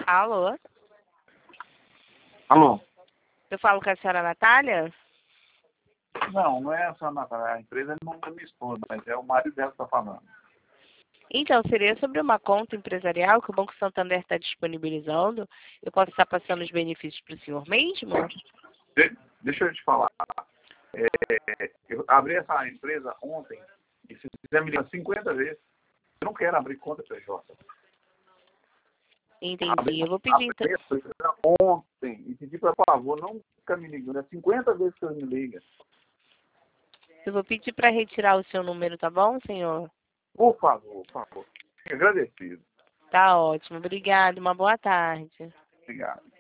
Alô? Alô? Eu falo com a senhora Natália? Não, não é a sua Natália. A empresa não é minha esposa, mas é o marido dela que está falando. Então, seria sobre uma conta empresarial que o Banco Santander está disponibilizando. Eu posso estar passando os benefícios para o senhor mesmo? Deixa eu te falar. Eu abri essa empresa ontem e se quiser me ligar 50 vezes, eu não quero abrir conta PJ. Entendi. Eu vou pedir então. Abri essa empresa ontem e pedi para favor, não ficar me ligando. É 50 vezes que eu me liga. Eu vou pedir para retirar o seu número, tá bom, senhor? Por favor, por favor. Fico agradecido. Tá ótimo. Obrigada. Uma boa tarde. Obrigado.